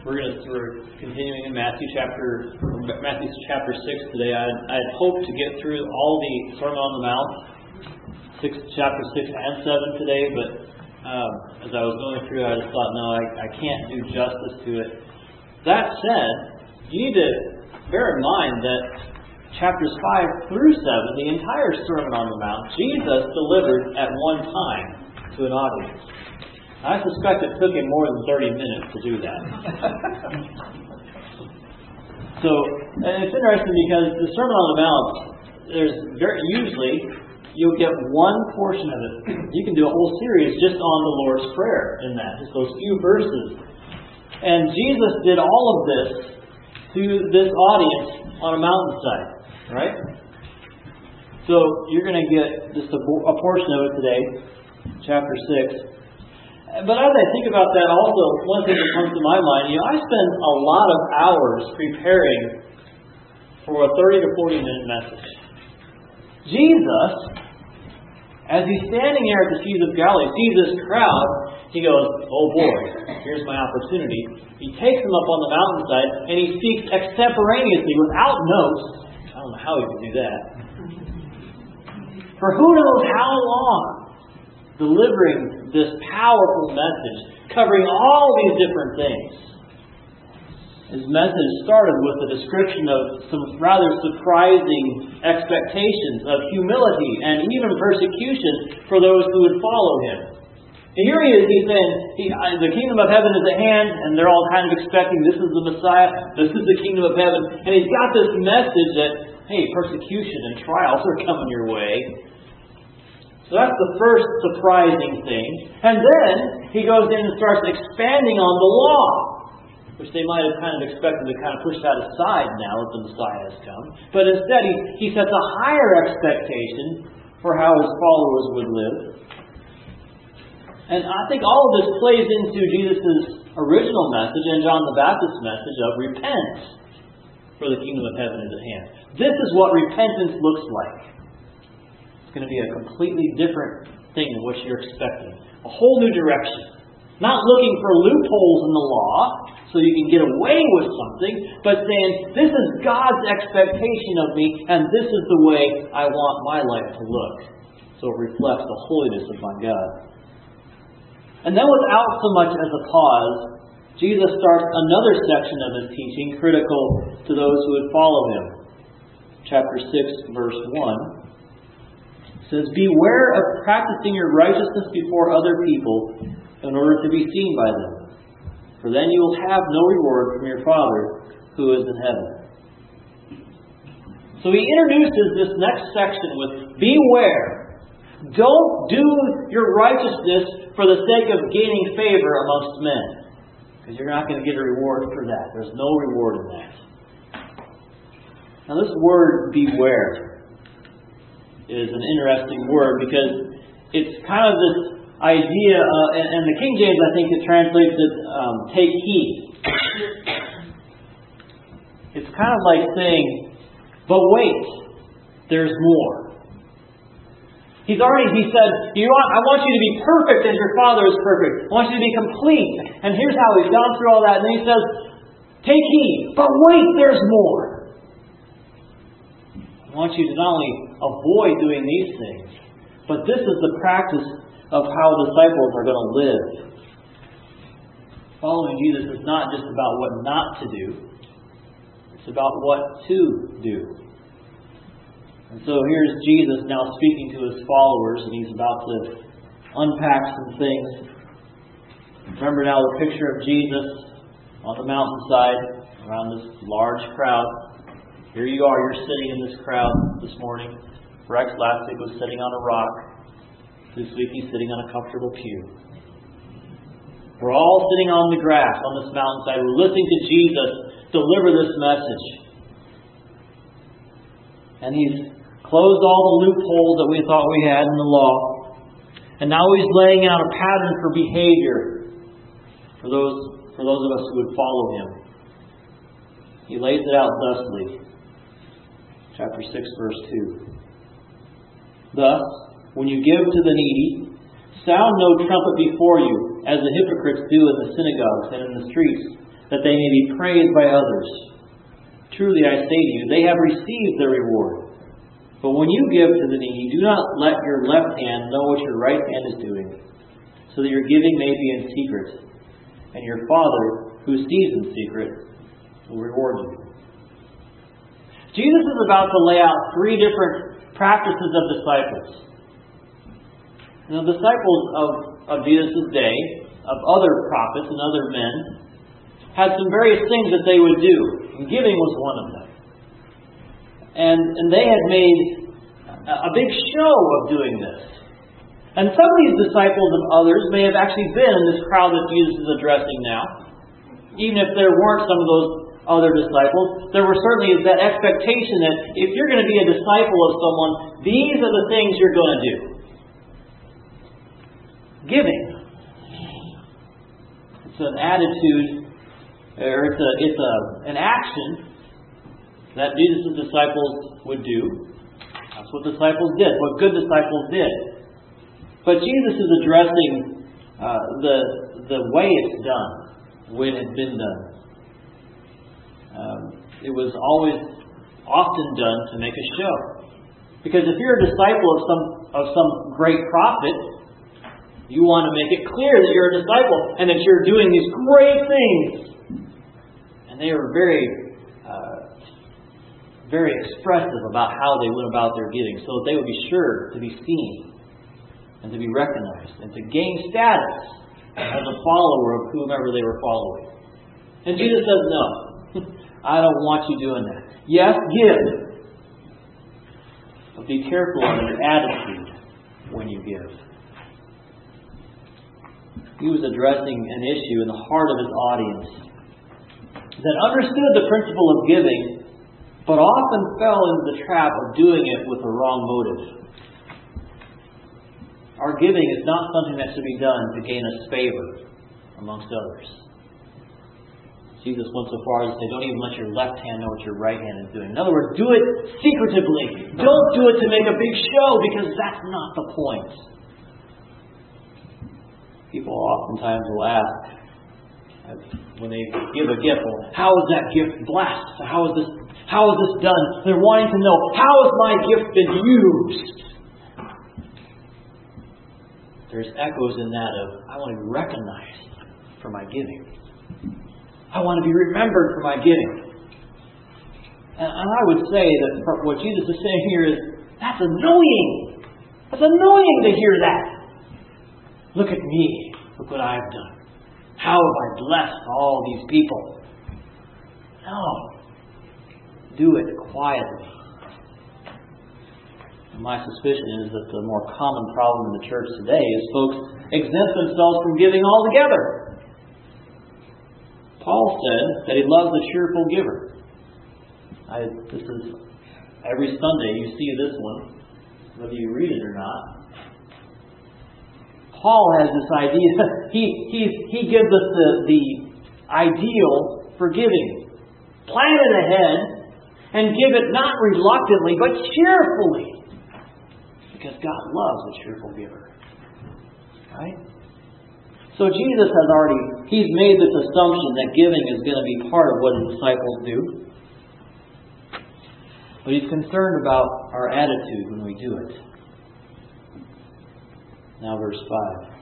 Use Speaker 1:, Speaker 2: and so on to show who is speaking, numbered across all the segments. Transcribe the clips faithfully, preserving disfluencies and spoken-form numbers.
Speaker 1: We're going to we're continuing in Matthew chapter Matthew chapter six today. I I had hoped to get through all the Sermon on the Mount, six chapter six and seven today, but um, as I was going through, I just thought, no, I, I can't do justice to it. That said, you need to bear in mind that chapters five through seven, the entire Sermon on the Mount, Jesus delivered at one time to an audience. I suspect it took him more than thirty minutes to do that. So, and it's interesting because the Sermon on the Mount, there's very, usually you'll get one portion of it. You can do a whole series just on the Lord's Prayer in that, just those few verses. And Jesus did all of this to this audience on a mountainside, right? So you're going to get just a, a portion of it today, chapter six. But as I think about that also, one thing that comes to my mind, you know, I spend a lot of hours preparing for a thirty to forty minute message. Jesus, as he's standing there at the Sea of Galilee, sees this crowd, he goes, oh boy, here's my opportunity. He takes them up on the mountainside and he speaks extemporaneously without notes. I don't know how he could do that. For who knows how long, delivering this powerful message, covering all these different things. His message started with a description of some rather surprising expectations of humility and even persecution for those who would follow him. And here he is, he's saying, he, the kingdom of heaven is at hand, and they're all kind of expecting this is the Messiah, this is the kingdom of heaven. And he's got this message that, hey, persecution and trials are coming your way. So that's the first surprising thing. And then he goes in and starts expanding on the law, which they might have kind of expected to kind of push that aside now that the Messiah has come. But instead he, he sets a higher expectation for how his followers would live. And I think all of this plays into Jesus' original message and John the Baptist's message of repent, for the kingdom of heaven is at hand. This is what repentance looks like. It's going to be a completely different thing than what you're expecting. A whole new direction. Not looking for loopholes in the law so you can get away with something, but saying, this is God's expectation of me, and this is the way I want my life to look. So it reflects the holiness of my God. And then without so much as a pause, Jesus starts another section of his teaching critical to those who would follow him. Chapter six, verse one. Says, beware of practicing your righteousness before other people in order to be seen by them. For then you will have no reward from your Father who is in heaven. So he introduces this next section with, beware. Don't do your righteousness for the sake of gaining favor amongst men. Because you're not going to get a reward for that. There's no reward in that. Now this word, beware, is an interesting word because it's kind of this idea, uh, and, and the King James, I think, it translates it, um, take heed. It's kind of like saying, but wait, there's more. He's already, he said, you want, I want you to be perfect as your Father is perfect. I want you to be complete. And here's how he's gone through all that. And then he says, take heed, but wait, there's more. I want you to not only avoid doing these things, but this is the practice of how disciples are going to live. Following Jesus is not just about what not to do. It's about what to do. And so here's Jesus now speaking to his followers, and he's about to unpack some things. Remember now the picture of Jesus on the mountainside around this large crowd. Here you are, you're sitting in this crowd this morning. Rex last week was sitting on a rock. This week he's sitting on a comfortable pew. We're all sitting on the grass on this mountainside. We're listening to Jesus deliver this message. And he's closed all the loopholes that we thought we had in the law. And now he's laying out a pattern for behavior for those, for those of us who would follow him. He lays it out thusly. Chapter six, verse two. Thus, when you give to the needy, sound no trumpet before you, as the hypocrites do in the synagogues and in the streets, that they may be praised by others. Truly I say to you, they have received their reward. But when you give to the needy, do not let your left hand know what your right hand is doing, so that your giving may be in secret, and your Father, who sees in secret, will reward you. Jesus is about to lay out three different practices of disciples. And the disciples of, of Jesus' day, of other prophets and other men, had some various things that they would do. And giving was one of them. And, and they had made a big show of doing this. And some of these disciples and others may have actually been in this crowd that Jesus is addressing now. Even if there weren't some of those other disciples, there was certainly that expectation that if you're going to be a disciple of someone, these are the things you're going to do. Giving. It's an attitude, or it's a it's a an action that Jesus' disciples would do. That's what disciples did, what good disciples did. But Jesus is addressing uh, the the way it's done, when it's been done. Um, it was always often done to make a show. Because if you're a disciple of some of some great prophet, you want to make it clear that you're a disciple and that you're doing these great things. And they were very, uh, very expressive about how they went about their giving, so that they would be sure to be seen and to be recognized and to gain status as a follower of whomever they were following. And Jesus says, no, I don't want you doing that. Yes, give. But be careful of your attitude when you give. He was addressing an issue in the heart of his audience that understood the principle of giving, but often fell into the trap of doing it with the wrong motive. Our giving is not something that should be done to gain us favor amongst others. Jesus went so far as to say, don't even let your left hand know what your right hand is doing. In other words, do it secretively. Don't do it to make a big show, because that's not the point. People oftentimes will ask, when they give a gift, well, how is that gift blessed? How is this, how is this done? They're wanting to know, how has my gift been used? There's echoes in that of, I want to be recognized for my giving. I want to be remembered for my giving. And I would say that what Jesus is saying here is, that's annoying. That's annoying to hear that. Look at me. Look what I've done. How have I blessed all these people? No. Do it quietly. And my suspicion is that the more common problem in the church today is folks exempt themselves from giving altogether. Paul said that he loves a cheerful giver. I, this is every Sunday you see this one, whether you read it or not. Paul has this idea. He he he gives us the, the ideal for giving. Plan it ahead and give it not reluctantly, but cheerfully. Because God loves a cheerful giver. Right? So Jesus has already, He's made this assumption that giving is going to be part of what His disciples do. But He's concerned about our attitude when we do it. Now verse five.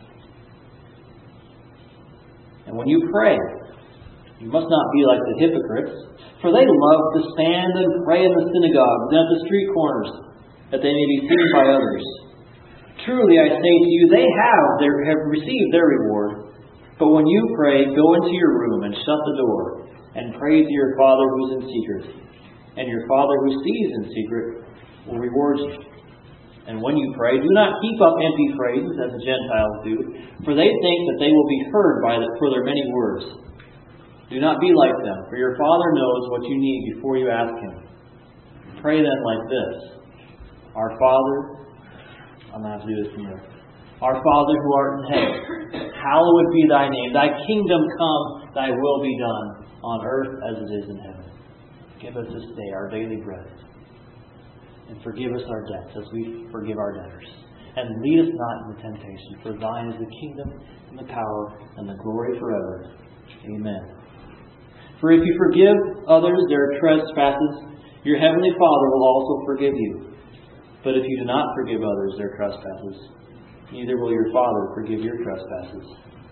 Speaker 1: And when you pray, you must not be like the hypocrites, for they love to stand and pray in the synagogues and at the street corners, that they may be seen by others. Truly I say to you, they have, their, have received their reward. But when you pray, go into your room and shut the door, and pray to your Father who is in secret. And your Father who sees in secret will reward you. And when you pray, do not heap up empty phrases as the Gentiles do, for they think that they will be heard by the, for their many words. Do not be like them, for your Father knows what you need before you ask Him. Pray then like this. Our Father, I'm going to have to do this from there. Our Father who art in heaven, hallowed be Thy name. Thy kingdom come, Thy will be done, on earth as it is in heaven. Give us this day our daily bread. And forgive us our debts as we forgive our debtors. And lead us not into temptation, for Thine is the kingdom and the power and the glory forever. Amen. For if you forgive others their trespasses, your heavenly Father will also forgive you. But if you do not forgive others their trespasses, neither will your Father forgive your trespasses.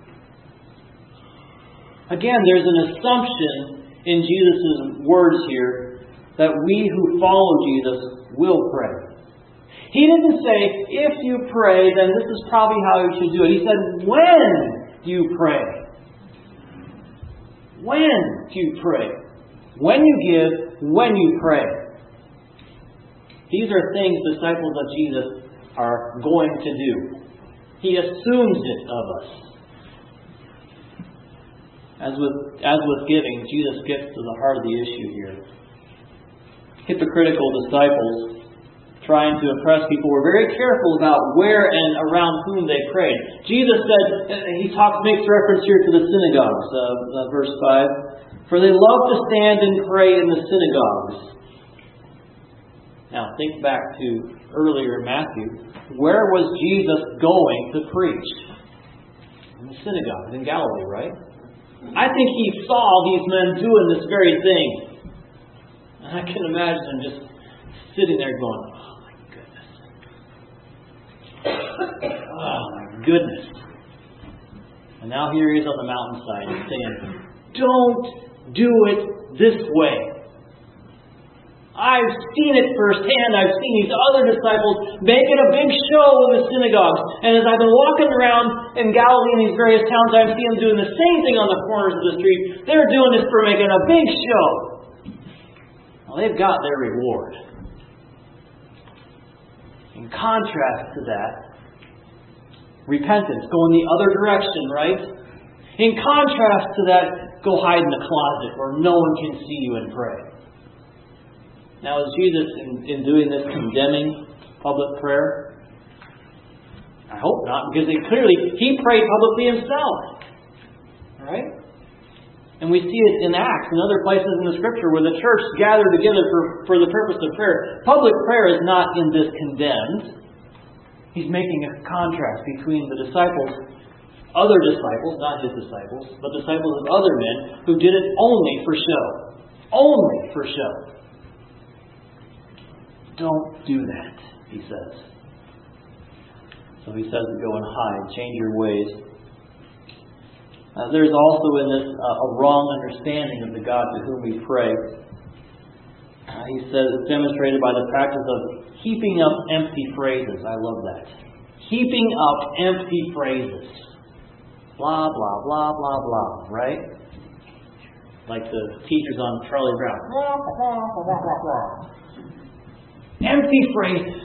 Speaker 1: Again, there's an assumption in Jesus' words here that we who follow Jesus will pray. He didn't say, if you pray, then this is probably how you should do it. He said, when do you pray? When do you pray? When you give, when you pray. These are things disciples of Jesus are going to do. He assumes it of us. As with, as with giving, Jesus gets to the heart of the issue here. Hypocritical disciples, trying to impress people, were very careful about where and around whom they prayed. Jesus said, he talks, makes reference here to the synagogues, uh, uh, verse five. For they love to stand and pray in the synagogues. Now think back to earlier in Matthew. Where was Jesus going to preach? In the synagogue in Galilee, right? I think he saw these men doing this very thing. And I can imagine him just sitting there going, oh my goodness. Oh my goodness. And now here he is on the mountainside saying, don't do it this way. I've seen it firsthand. I've seen these other disciples making a big show in the synagogues. And as I've been walking around in Galilee in these various towns, I've seen them doing the same thing on the corners of the street. They're doing this for making a big show. Well, they've got their reward. In contrast to that, repentance, go in the other direction, right? In contrast to that, go hide in the closet where no one can see you and pray. Now, is Jesus, in, in doing this, condemning public prayer? I hope not, because he clearly, he prayed publicly himself. Right? And we see it in Acts and other places in the Scripture where the church gathered together for, for the purpose of prayer. Public prayer is not in this condemned. He's making a contrast between the disciples, other disciples, not his disciples, but disciples of other men who did it only for show. Only for show. Don't do that, he says. So he says to go and hide, change your ways. Uh, there's also in this uh, a wrong understanding of the God to whom we pray. Uh, he says it's demonstrated by the practice of heaping up empty phrases. I love that. Heaping up empty phrases. Blah, blah, blah, blah, blah. Right? Like the teachers on Charlie Brown. Blah, blah, blah, blah, blah. Empty phrases.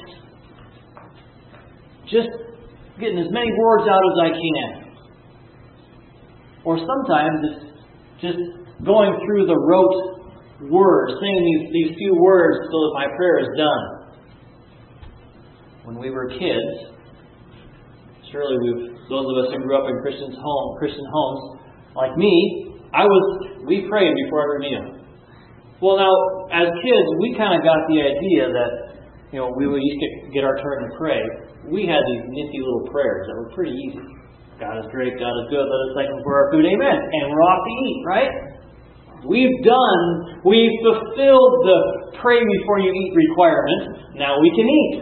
Speaker 1: Just getting as many words out as I can. Or sometimes it's just going through the rote words, saying these, these few words so that my prayer is done. When we were kids, surely we've, those of us who grew up in Christian home, Christian homes, like me, I was we prayed before every meal. Well, now, as kids, we kind of got the idea that, you know, we would used to get our turn to pray. We had these nifty little prayers that were pretty easy. God is great, God is good, let us thank Him for our food, amen. And we're off to eat, right? We've done, we've fulfilled the pray before you eat requirement. Now we can eat.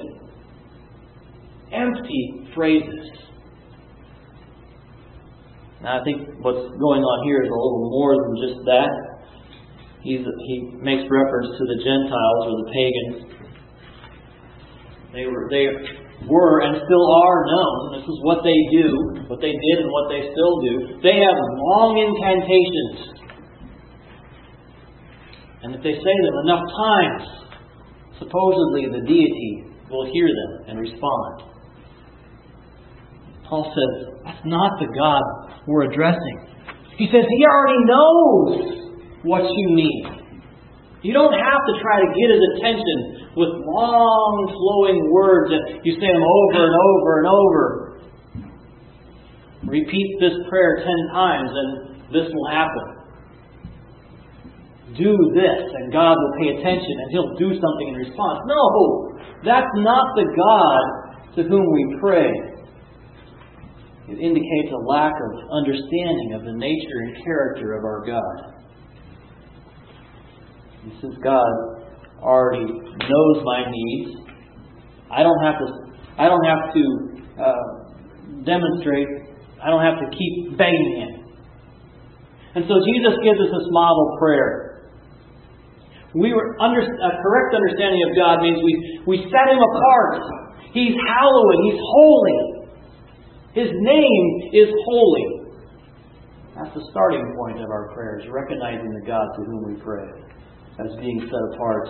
Speaker 1: Empty phrases. Now I think what's going on here is a little more than just that. He's, he makes reference to the Gentiles or the pagans. They were they were and still are known. This is what they do, what they did and what they still do. They have long incantations. And if they say them enough times, supposedly the deity will hear them and respond. Paul says, that's not the God we're addressing. He says He already knows what you need. You don't have to try to get His attention with long, flowing words that you say them over and over and over. Repeat this prayer ten times and this will happen. Do this and God will pay attention and He'll do something in response. No! That's not the God to whom we pray. It indicates a lack of understanding of the nature and character of our God. And since God already knows my needs, I don't have to. I don't have to uh, demonstrate. I don't have to keep begging Him. And so Jesus gives us this model prayer. We were under a correct understanding of God means we we set Him apart. He's hallowed. He's holy. His name is holy. That's the starting point of our prayers, recognizing the God to whom we pray as being set apart.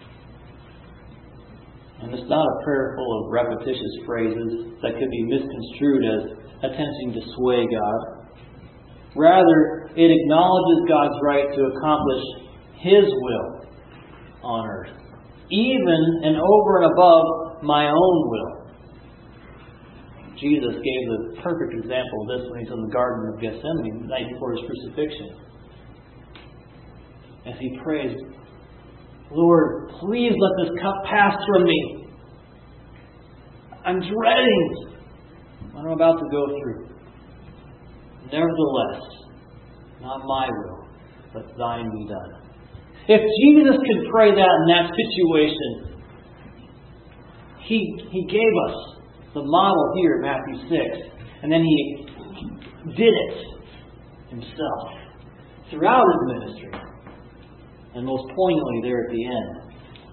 Speaker 1: And it's not a prayer full of repetitious phrases that could be misconstrued as attempting to sway God. Rather, it acknowledges God's right to accomplish His will on earth, even and over and above my own will. Jesus gave the perfect example of this when He's in the Garden of Gethsemane, the night before His crucifixion. As He prays, Lord, please let this cup pass from me. I'm dreading what I'm about to go through. Nevertheless, not my will, but Thine be done. If Jesus could pray that in that situation, He, he gave us the model here in Matthew six. And then He did it Himself throughout His ministry. And most poignantly there at the end.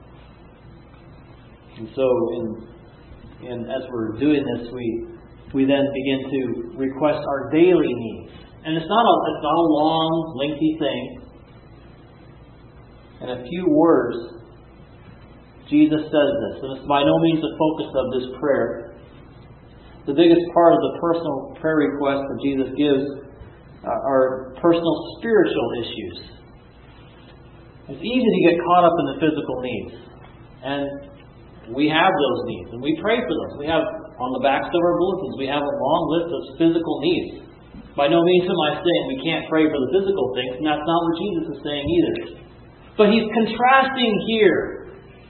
Speaker 1: And so, in, in, as we're doing this, we we then begin to request our daily needs. And it's not a, it's not a long, lengthy thing. In a few words, Jesus says this, and it's by no means the focus of this prayer. The biggest part of the personal prayer request that Jesus gives uh, are personal spiritual issues. It's easy to get caught up in the physical needs. And we have those needs, and we pray for those. We have, on the backs of our bulletins, we have a long list of physical needs. By no means am I saying we can't pray for the physical things, and that's not what Jesus is saying either. But He's contrasting here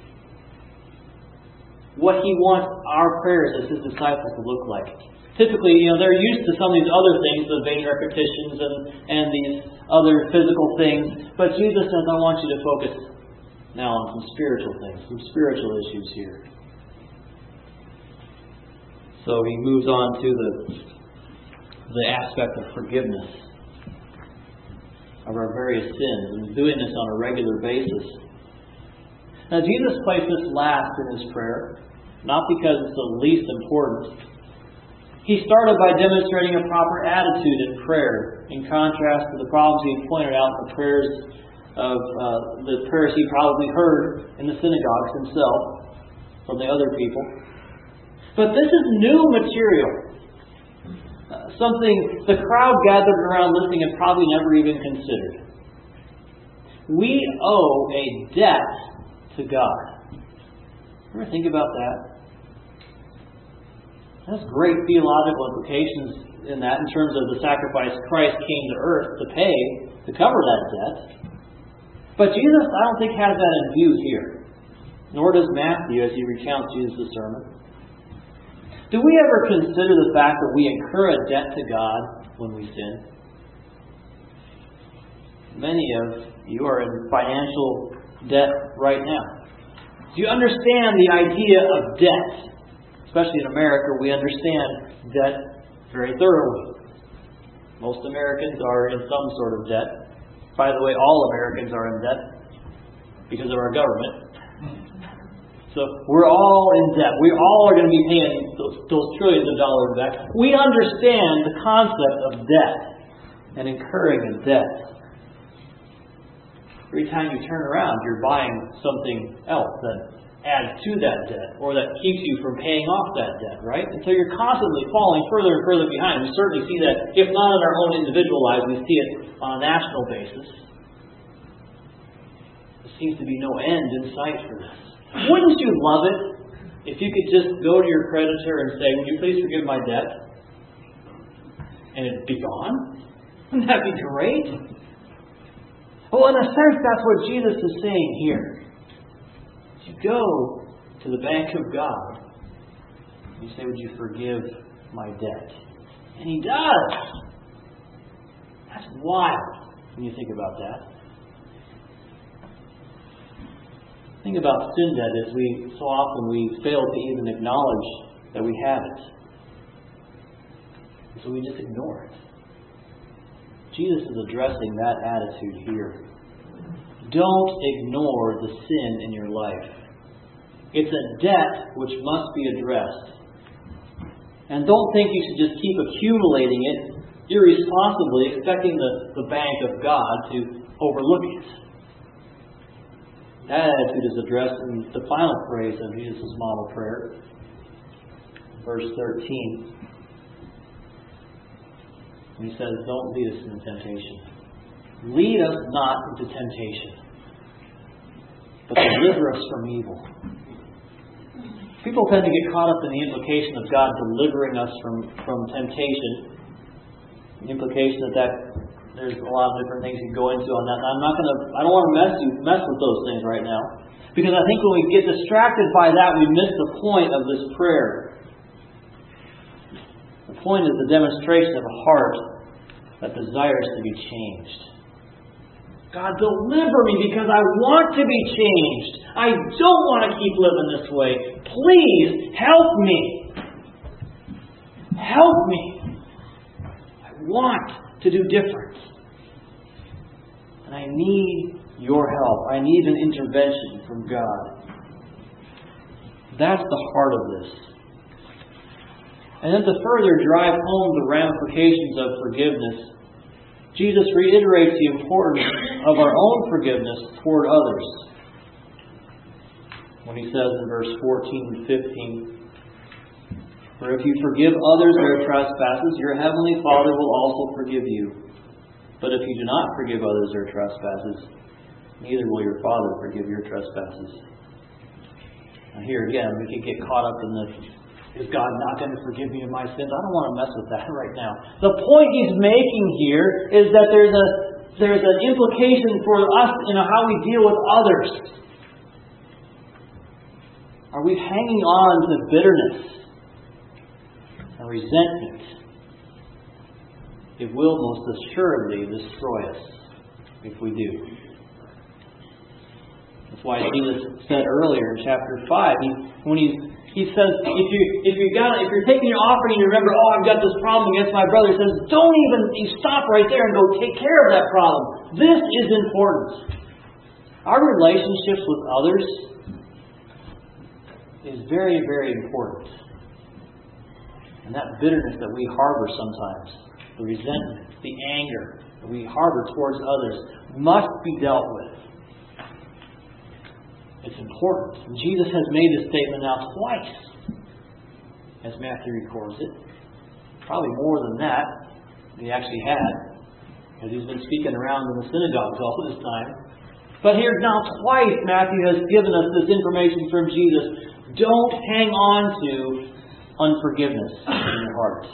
Speaker 1: what He wants our prayers as His disciples to look like. Typically, you know, they're used to some of these other things, the vain repetitions and, and these other physical things. But Jesus says, I want you to focus now on some spiritual things, some spiritual issues here. So He moves on to the, the aspect of forgiveness of our various sins, and doing this on a regular basis. Now, Jesus placed this last in His prayer, not because it's the least important. He started by demonstrating a proper attitude in prayer, in contrast to the problems He pointed out in the prayers of uh, the prayers He probably heard in the synagogues Himself from the other people. But this is new material. Uh, something the crowd gathered around listening had probably never even considered. We owe a debt to God. Ever think about that? There's great theological implications in that in terms of the sacrifice Christ came to earth to pay to cover that debt. But Jesus, I don't think, has that in view here. Nor does Matthew as he recounts Jesus' sermon. Do we ever consider the fact that we incur a debt to God when we sin? Many of you are in financial debt right now. Do you understand the idea of debt? Especially in America, we understand debt very thoroughly. Most Americans are in some sort of debt. By the way, all Americans are in debt because of our government. So we're all in debt. We all are going to be paying those, those trillions of dollars back. We understand the concept of debt and incurring a debt. Every time you turn around, you're buying something else that adds to that debt, or that keeps you from paying off that debt, right? And so you're constantly falling further and further behind. We certainly see that, if not in our own individual lives, we see it on a national basis. There seems to be no end in sight for this. Wouldn't you love it if you could just go to your creditor and say, would you please forgive my debt? And it'd be gone? Wouldn't that be great? Well, in a sense, that's what Jesus is saying here. You go to the bank of God. You say, would you forgive my debt? And He does. That's wild when you think about that. thing about sin debt is we so often we fail to even acknowledge that we have it. So we just ignore it. Jesus is addressing that attitude here. Don't ignore the sin in your life. It's a debt which must be addressed. And don't think you should just keep accumulating it irresponsibly, expecting the, the bank of God to overlook it. That attitude is addressed in the final phrase of Jesus' model prayer. Verse thirteen. He says, don't lead us into temptation. Lead us not into temptation, but deliver us from evil. People tend to get caught up in the implication of God delivering us from, from temptation. The implication that, that there's a lot of different things you can go into on that. And I'm not going to. I don't want to mess you mess with those things right now, because I think when we get distracted by that, we miss the point of this prayer. The point is the demonstration of a heart that desires to be changed. God, deliver me because I want to be changed. I don't want to keep living this way. Please help me. Help me. I want to do different. And I need your help. I need an intervention from God. That's the heart of this. And then to further drive home the ramifications of forgiveness, Jesus reiterates the importance of our own forgiveness toward others. When he says in verse fourteen and fifteen, for if you forgive others their trespasses, your heavenly Father will also forgive you. But if you do not forgive others their trespasses, neither will your Father forgive your trespasses. Now here again, we can get caught up in the, is God not going to forgive me of my sins? I don't want to mess with that right now. The point he's making here is that there's a there's an implication for us in how we deal with others. Are we hanging on to bitterness and resentment? It will most assuredly destroy us if we do. That's why Jesus said earlier in chapter five, he, when he he says, if you if you got if you're taking your offering and you remember, oh, I've got this problem against my brother, he says, don't even you stop right there and go take care of that problem. This is important. Our relationships with others is very, very important. And that bitterness that we harbor sometimes, the resentment, the anger that we harbor towards others, must be dealt with. It's important. And Jesus has made this statement now twice, as Matthew records it. Probably more than that he actually had, because he's been speaking around in the synagogues all this time. But here now twice Matthew has given us this information from Jesus. Don't hang on to unforgiveness in your heart.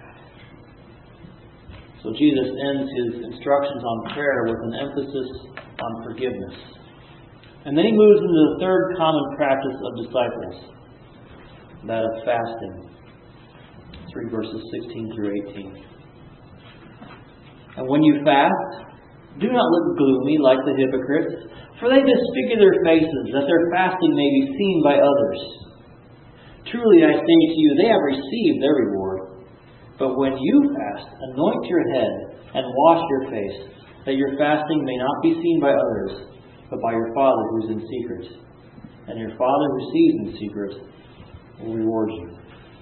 Speaker 1: So Jesus ends his instructions on prayer with an emphasis on forgiveness. And then he moves into the third common practice of disciples, that of fasting. three verses sixteen through eighteen. And when you fast, do not look gloomy like the hypocrites, for they disfigure their faces, that their fasting may be seen by others. Truly I say to you, they have received their reward. But when you fast, anoint your head and wash your face, that your fasting may not be seen by others, but by your Father who is in secret. And your Father who sees in secret will reward you.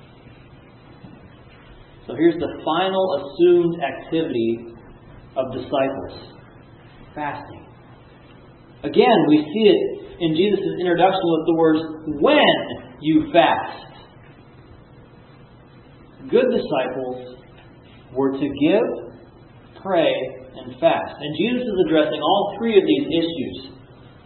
Speaker 1: So here's the final assumed activity of disciples. Fasting. Again, we see it in Jesus' introduction with the words, when you fast. Good disciples were to give, pray, and fast. And Jesus is addressing all three of these issues.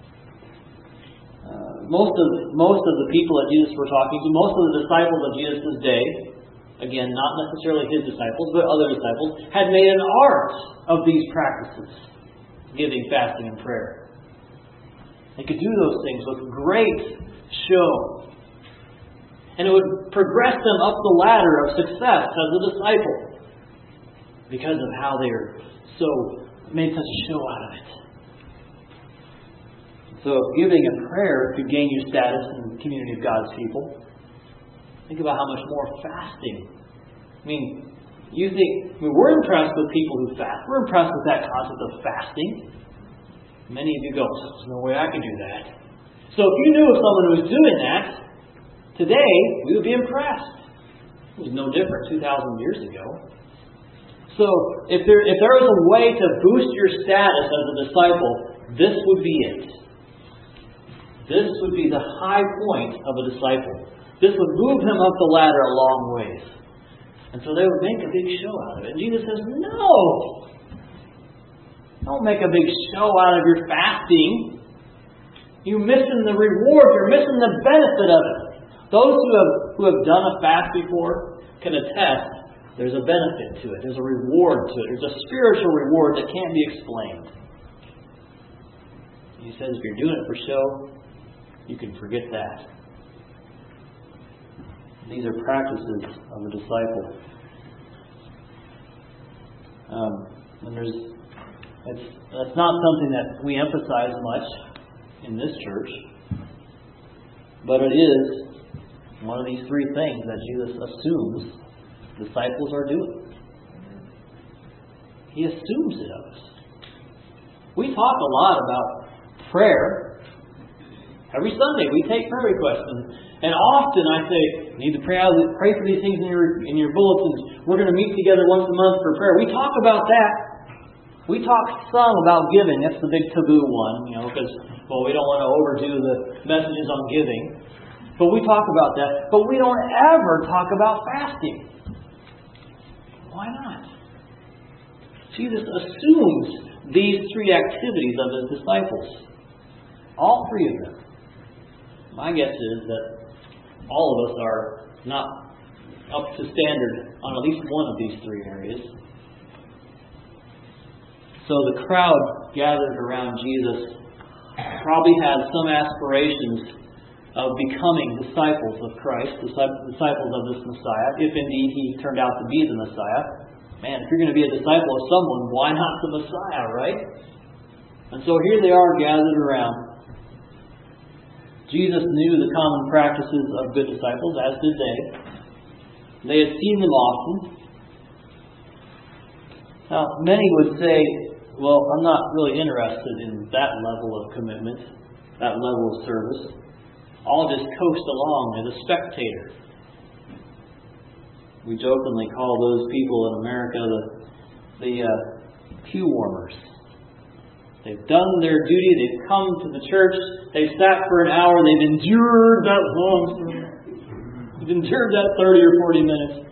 Speaker 1: Uh, most of most of the people that Jesus were talking to, most of the disciples of Jesus' day, again, not necessarily his disciples, but other disciples, had made an art of these practices, giving, fasting, and prayer. They could do those things with great show. And it would progress them up the ladder of success as a disciple, because of how they are so made such a show out of it. So if giving and prayer could gain you status in the community of God's people, think about how much more fasting. I mean, you think, I mean, we're impressed with people who fast. We're impressed with that concept of fasting. Many of you go, there's no way I can do that. So if you knew of someone who was doing that, today we would be impressed. It was no different two thousand years ago. So if there, if there was a way to boost your status as a disciple, this would be it. This would be the high point of a disciple. This would move him up the ladder a long ways. And so they would make a big show out of it. And Jesus says, no! Don't make a big show out of your fasting. You're missing the reward. You're missing the benefit of it. Those who have, who have done a fast before can attest there's a benefit to it. There's a reward to it. There's a spiritual reward that can't be explained. He says if you're doing it for show, you can forget that. These are practices of a disciple. Um, and there's, it's, that's not something that we emphasize much in this church, but it is one of these three things that Jesus assumes disciples are doing. He assumes it of us. We talk a lot about prayer. Every Sunday we take prayer requests, and, and often I say, you need to pray out, pray for these things in your in your bulletins. We're going to meet together once a month for prayer. We talk about that. We talk some about giving. That's the big taboo one, you know, because well, we don't want to overdo the messages on giving. But we talk about that. But we don't ever talk about fasting. Why not? Jesus assumes these three activities of His disciples. All three of them. My guess is that all of us are not up to standard on at least one of these three areas. So the crowd gathered around Jesus probably had some aspirations of becoming disciples of Christ, disciples of this Messiah, if indeed He turned out to be the Messiah. Man, if you're going to be a disciple of someone, why not the Messiah, right? And so here they are gathered around. Jesus knew the common practices of good disciples, as did they. They had seen them often. Now, many would say, well, I'm not really interested in that level of commitment, that level of service. I'll just coast along as a spectator. We jokingly call those people in America the, the uh, pew warmers. They've done their duty. They've come to the church. They've sat for an hour. They've endured that long sermon. They've endured that thirty or forty minutes.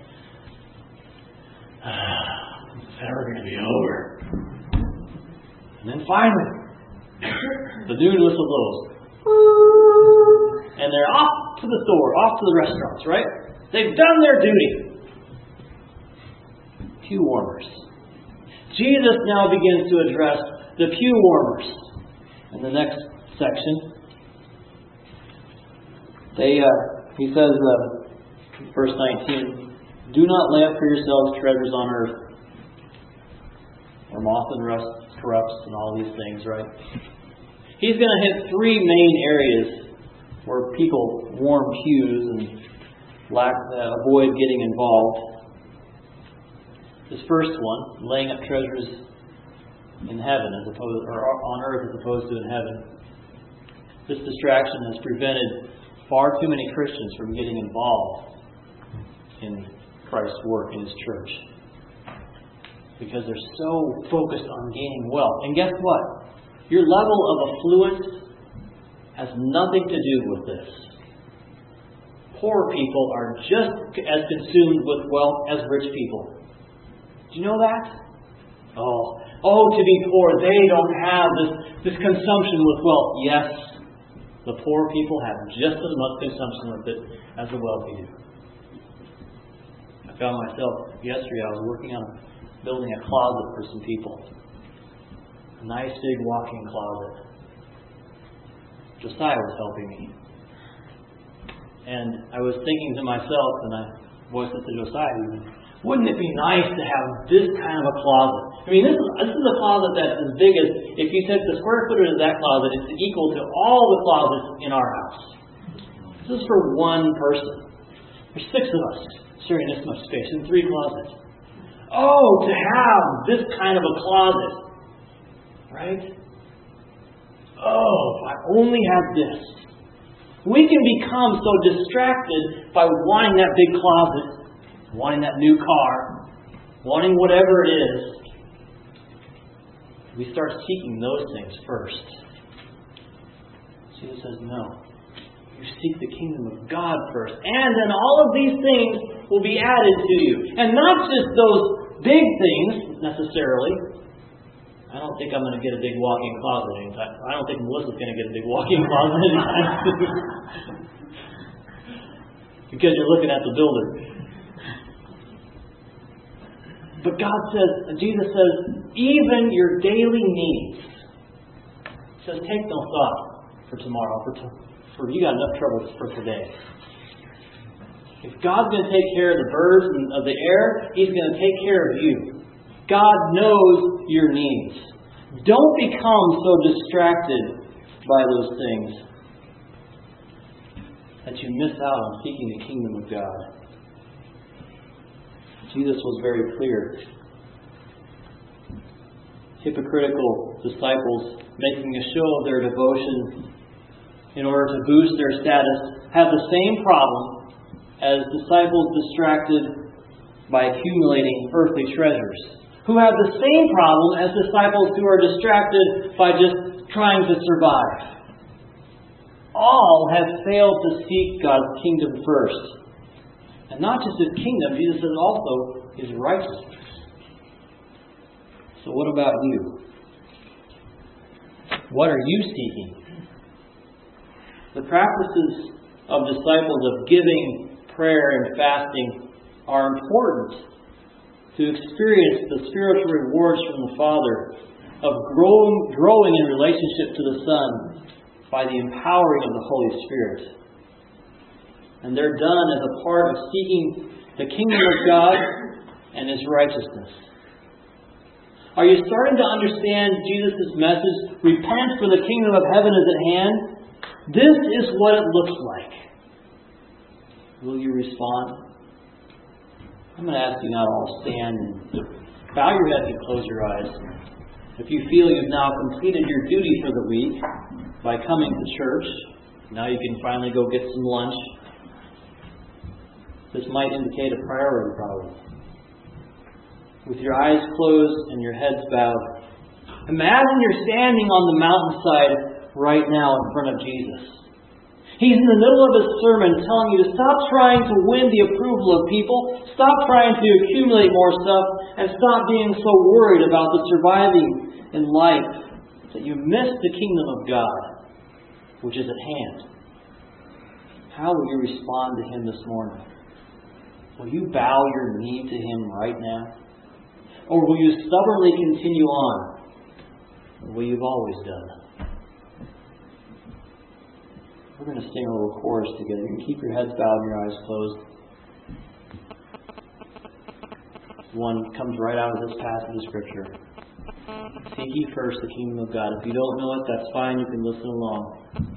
Speaker 1: It's never going to be over. And then finally, the noon whistle blows. And they're off to the store, off to the restaurants, right? They've done their duty. Pew warmers. Jesus now begins to address the pew warmers. In the next section, they, uh, he says, uh, verse nineteen, do not lay up for yourselves treasures on earth, where moth and rust corrupts and all these things, right? He's going to hit three main areas where people warm pews and lack, uh, avoid getting involved. This first one, laying up treasures in heaven as opposed, or on earth as opposed to in heaven. This distraction has prevented far too many Christians from getting involved in Christ's work in His church, because they're so focused on gaining wealth. And guess what? Your level of affluence has nothing to do with this. Poor people are just as consumed with wealth as rich people. Do you know that? Oh, oh, to be poor, they don't have this, this consumption with wealth. Yes, the poor people have just as much consumption with it as the wealthy do. I found myself yesterday, I was working on building a closet for some people. A nice big walk-in closet. Josiah was helping me. And I was thinking to myself, and I voiced it to Josiah, wouldn't it be nice to have this kind of a closet? I mean, this is, this is a closet that's as big as if you took the square footage of that closet, it's equal to all the closets in our house. This is for one person. There's six of us sharing this much space in three closets. Oh, to have this kind of a closet. Right? Oh, if I only have this. We can become so distracted by wanting that big closet, wanting that new car, wanting whatever it is. We start seeking those things first. Jesus says, no. You seek the kingdom of God first. And then all of these things will be added to you. And not just those big things, necessarily. I don't think I'm going to get a big walk-in closet anytime. I don't think Melissa's going to get a big walk-in closet anytime soon. Because you're looking at the builder. But God says, Jesus says, even your daily needs. He says, take no thought for tomorrow. For, to, for you got enough trouble for today. If God's going to take care of the birds and of the air, He's going to take care of you. God knows your needs. Don't become so distracted by those things that you miss out on seeking the kingdom of God. Jesus was very clear. Hypocritical disciples making a show of their devotion in order to boost their status have the same problem as disciples distracted by accumulating earthly treasures, who have the same problem as disciples who are distracted by just trying to survive. All have failed to seek God's kingdom first. And not just His kingdom, Jesus says also His righteousness. So what about you? What are you seeking? The practices of disciples of giving, prayer, and fasting are important to experience the spiritual rewards from the Father of growing, growing in relationship to the Son by the empowering of the Holy Spirit. And they're done as a part of seeking the kingdom of God and His righteousness. Are you starting to understand Jesus' message? Repent, for the kingdom of heaven is at hand. This is what it looks like. Will you respond? I'm going to ask you now to all stand and bow your head and close your eyes. If you feel you've now completed your duty for the week by coming to church, now you can finally go get some lunch. This might indicate a priority problem. With your eyes closed and your heads bowed, imagine you're standing on the mountainside right now in front of Jesus. He's in the middle of His sermon telling you to stop trying to win the approval of people, stop trying to accumulate more stuff, and stop being so worried about the surviving in life that you miss the kingdom of God, which is at hand. How will you respond to Him this morning? Will you bow your knee to Him right now? Or will you stubbornly continue on the way you've always done? We're going to sing a little chorus together. You can keep your heads bowed and your eyes closed. One comes right out of this passage of Scripture. Seek ye first the kingdom of God. If you don't know it, that's fine. You can listen along.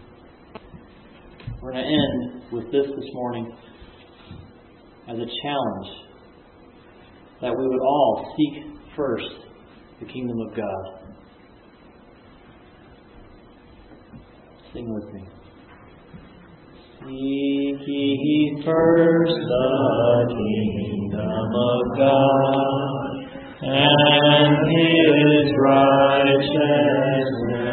Speaker 1: We're going to end with this this morning as a challenge that we would all seek first the kingdom of God. Sing with me. Seek ye first the kingdom of God and His righteousness,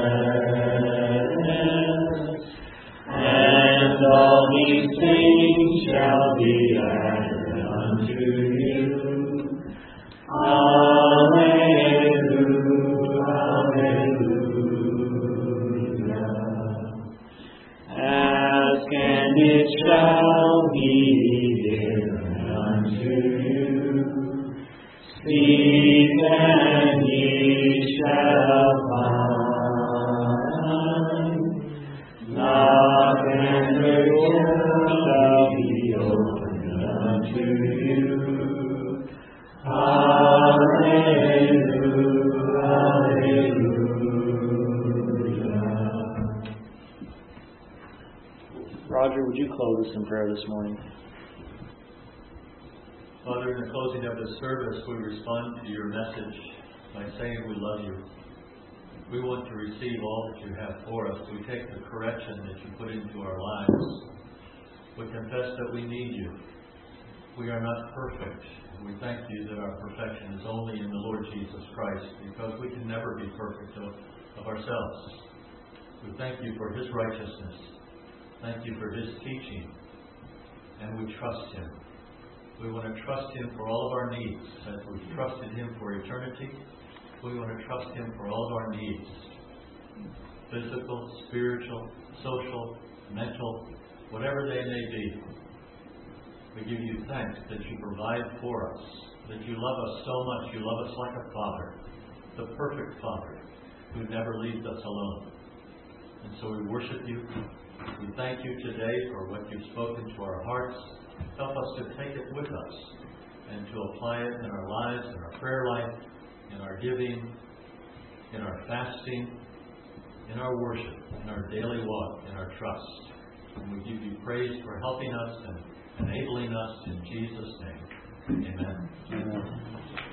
Speaker 1: and all these things shall be added unto you. Alleluia, Alleluia. Ask and it shall be given unto you. Seek and ye shall find. Knock and the door shall be opened unto you. Alleluia, Alleluia. Roger, would you close us in prayer this morning?
Speaker 2: Father, in the closing of this service, we respond to your message by saying we love you. We want to receive all that you have for us. We take the correction that you put into our lives. We confess that we need you. We are not perfect. We thank you that our perfection is only in the Lord Jesus Christ, because we can never be perfect of, of ourselves. We thank you for his righteousness. Thank you for his teaching. And we trust him. We want to trust him for all of our needs. As we've trusted him for eternity, we want to trust him for all of our needs. Physical, spiritual, social, mental, whatever they may be. We give you thanks that you provide for us, that you love us so much. You love us like a father, the perfect Father, who never leaves us alone. And so we worship you. We thank you today for what you've spoken to our hearts. Help us to take it with us and to apply it in our lives, in our prayer life, in our giving, in our fasting, in our worship, in our daily walk, in our trust. And we give you praise for helping us and enabling us in Jesus' name. Amen. Amen.